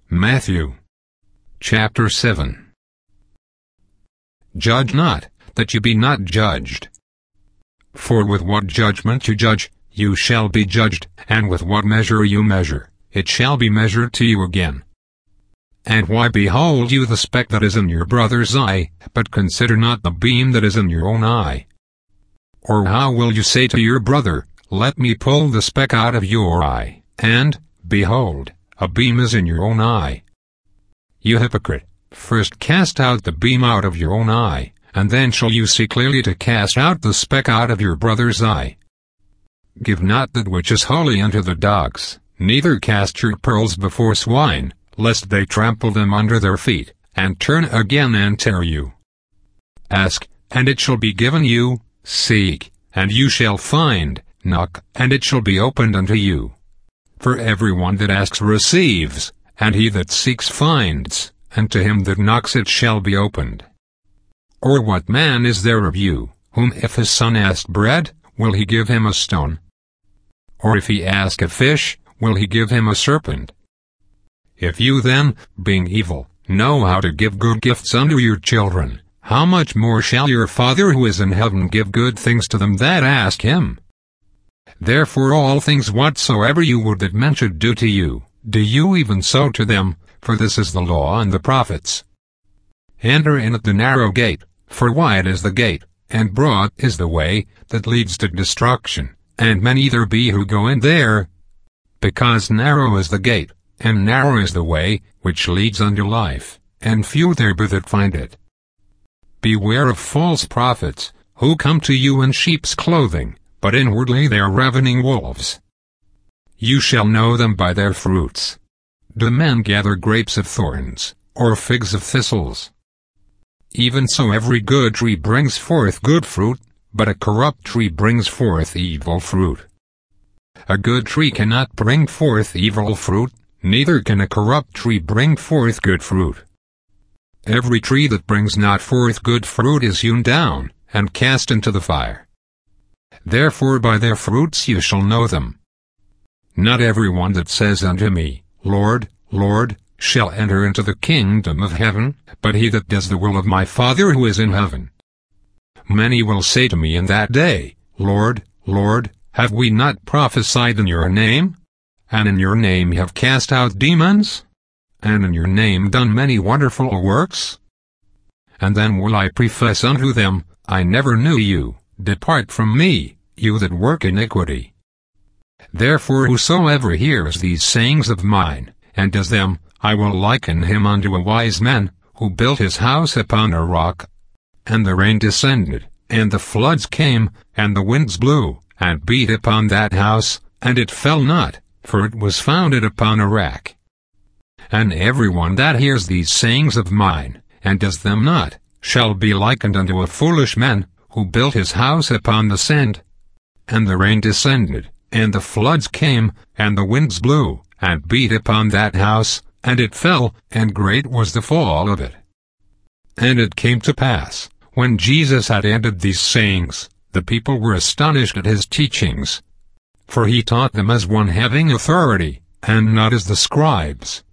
Matthew chapter 7. Judge not, that you be not judged. For with what judgment you judge, you shall be judged, and with what measure you measure, it shall be measured to you again. And why behold you the speck that is in your brother's eye, but consider not the beam that is in your own eye? Or how will you say to your brother, Let me pull the speck out of your eye, and, behold, a beam is in your own eye? You hypocrite, first cast out the beam out of your own eye, and then shall you see clearly to cast out the speck out of your brother's eye. Give not that which is holy unto the dogs, neither cast your pearls before swine, lest they trample them under their feet, and turn again and tear you. Ask, and it shall be given you, seek, and you shall find, knock, and it shall be opened unto you. For everyone that asks receives, and he that seeks finds, and to him that knocks it shall be opened. Or what man is there of you, whom if his son ask bread, will he give him a stone? Or if he ask a fish, will he give him a serpent? If you then, being evil, know how to give good gifts unto your children, how much more shall your Father who is in heaven give good things to them that ask him? Therefore all things whatsoever you would that men should do to you, do you even so to them, for this is the law and the prophets. Enter in at the narrow gate, for wide is the gate, and broad is the way, that leads to destruction, and many there be who go in there. Because narrow is the gate, and narrow is the way, which leads unto life, and few there be that find it. Beware of false prophets, who come to you in sheep's clothing, but inwardly they are ravening wolves. You shall know them by their fruits. Do men gather grapes of thorns, or figs of thistles? Even so every good tree brings forth good fruit, but a corrupt tree brings forth evil fruit. A good tree cannot bring forth evil fruit, neither can a corrupt tree bring forth good fruit. Every tree that brings not forth good fruit is hewn down, and cast into the fire. Therefore by their fruits you shall know them. Not every one that says unto me, Lord, Lord, shall enter into the kingdom of heaven, but he that does the will of my Father who is in heaven. Many will say to me in that day, Lord, Lord, have we not prophesied in your name? And in your name have cast out demons? And in your name done many wonderful works? And then will I profess unto them, I never knew you, depart from me, you that work iniquity. Therefore whosoever hears these sayings of mine, and does them, I will liken him unto a wise man, who built his house upon a rock. And the rain descended, and the floods came, and the winds blew, and beat upon that house, and it fell not, for it was founded upon a rock. And every one that hears these sayings of mine, and does them not, shall be likened unto a foolish man, who built his house upon the sand. And the rain descended, and the floods came, and the winds blew, and beat upon that house, and it fell, and great was the fall of it. And it came to pass, when Jesus had ended these sayings, the people were astonished at his teachings. For he taught them as one having authority, and not as the scribes.